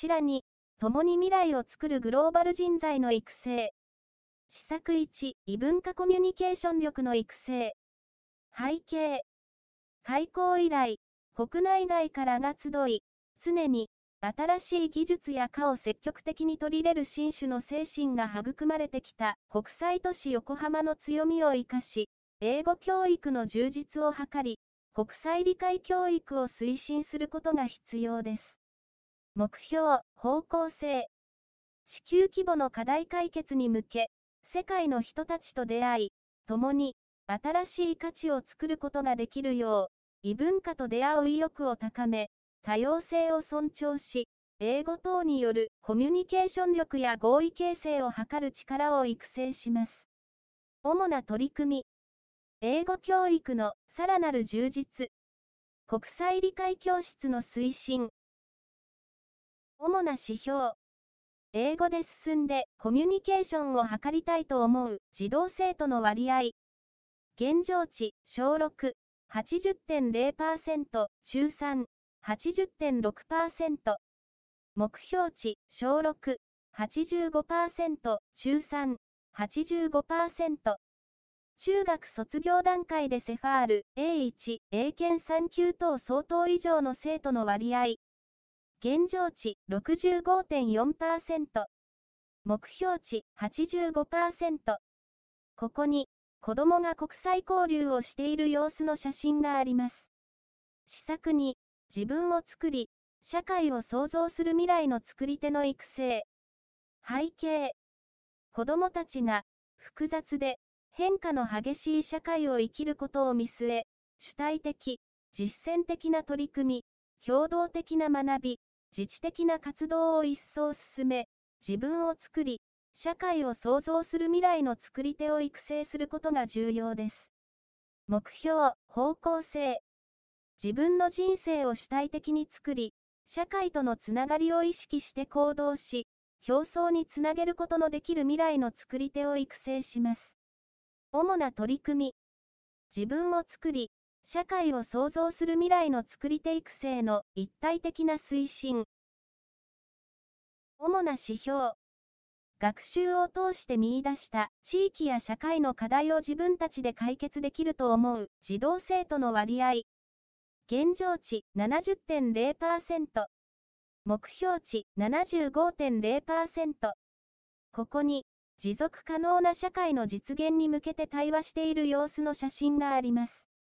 ちらに、共に未来を作るグローバル人材の育成。施策1、異文化コミュニケーション力の育成。背景。開校以来、国内外からが集い、常に、新しい技術や科を積極的に取り入れる新種の精神が育まれてきた国際都市横浜の強みを生かし、英語教育の充実を図り、国際理解教育を推進することが必要です。目標、方向性。地球規模の課題解決に向け、世界の人たちと出会い、共に新しい価値を作ることができるよう、異文化と出会う意欲を高め、多様性を尊重し、英語等によるコミュニケーション力や合意形成を図る力を育成します。主な取り組み。英語教育のさらなる充実。国際理解教室の推進。主な指標。英語で進んでコミュニケーションを図りたいと思う児童生徒の割合。現状値、小6、80.0%、中3、80.6%。目標値、小6、85%、中3、85%。中学卒業段階でセファール、A1、英検3級等相当以上の生徒の割合。現状値 65.4%。目標値 85%。ここに、子供が国際交流をしている様子の写真があります。施策に、自分を作り、社会を創造する未来の作り手の育成。背景。子供たちが、複雑で、変化の激しい社会を生きることを見据え、主体的、実践的な取り組み、協働的な学び、自治的な活動を一層進め、自分を作り、社会を創造する未来の作り手を育成することが重要です。目標、方向性。自分の人生を主体的に作り、社会とのつながりを意識して行動し、競争につなげることのできる未来の作り手を育成します。主な取り組み。自分を作り、社会を創造する未来の作り手育成の一体的な推進。主な指標。学習を通して見出した地域や社会の課題を自分たちで解決できると思う児童生徒の割合。現状値 70.0%。目標値 75.0%。ここに、持続可能な社会の実現に向けて対話している様子の写真があります。